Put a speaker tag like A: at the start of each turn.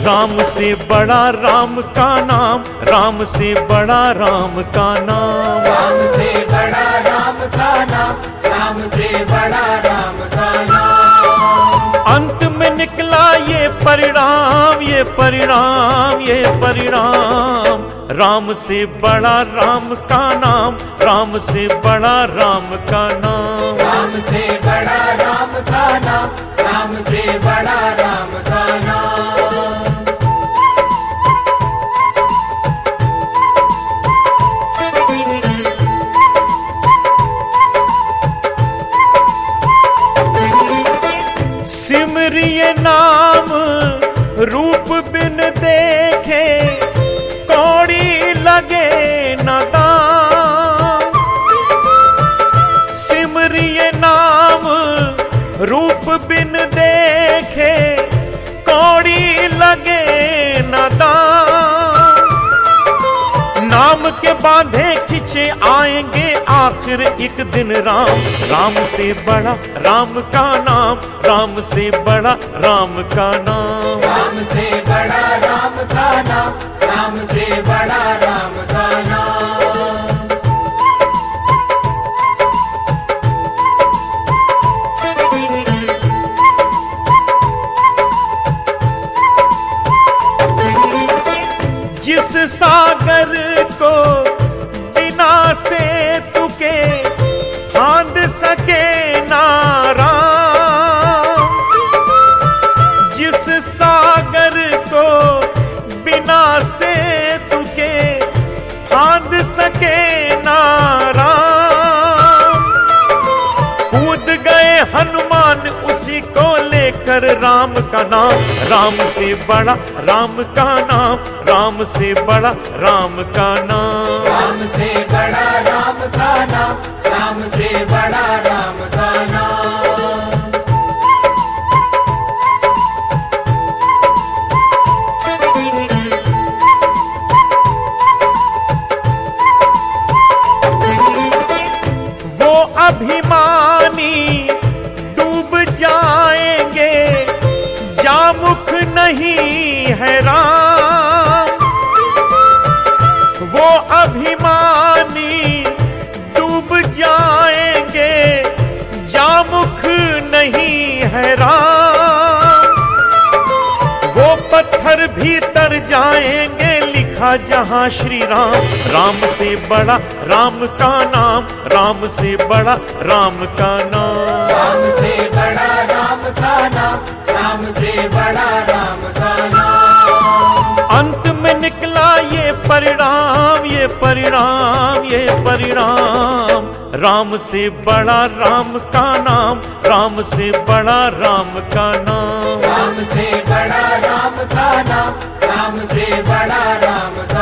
A: राम से बड़ा राम का नाम, राम से बड़ा राम का नाम,
B: राम से बड़ा राम का नाम, राम से बड़ा राम का नाम।
A: अंत में निकला ये परिणाम, ये परिणाम, ये परिणाम। राम से बड़ा राम का नाम, राम से बड़ा राम का नाम,
B: राम से बड़ा राम का नाम, राम से बड़ा राम का नाम।
A: सिमरिए नाम रूप बिन देखे, कौड़ी लगे न दाम। सिमरिए नाम रूप बिन देखे, कौड़ी लगे न दाम। नाम के बांधे खिंचे आएंगे आखिर एक दिन राम, राम से बड़ा राम का नाम, राम से बड़ा राम का नाम,
B: राम से बड़ा राम का नाम, राम से बड़ा राम का नाम।
A: जिस सागर को बिना से तुके फांद सके ना राम, जिस सागर को बिना से तुके फांद सके ना राम। कूद गए हनुमान उसी को लेकर राम का नाम, राम से बड़ा राम का नाम, राम से बड़ा राम का नाम,
B: राम से बड़ा राम का नाम, राम से बड़ा राम का नाम।
A: वो अभिमानी डूब जाएंगे, जामुख नहीं है राम। वो अभिमानी डूब जाएंगे, जामुख नहीं है राम। वो पत्थर भीतर जाएंगे, लिखा जहां श्री राम। राम से बड़ा राम का नाम, राम से बड़ा राम का नाम,
B: राम से बड़ा राम का नाम, राम से बड़ा राम का नाम।
A: अंत में निकला ये परिणाम, ये परिणाम, ये परिणाम। राम से बड़ा राम का नाम, राम से बड़ा राम का नाम,
B: राम से बड़ा राम का नाम, राम से बड़ा राम का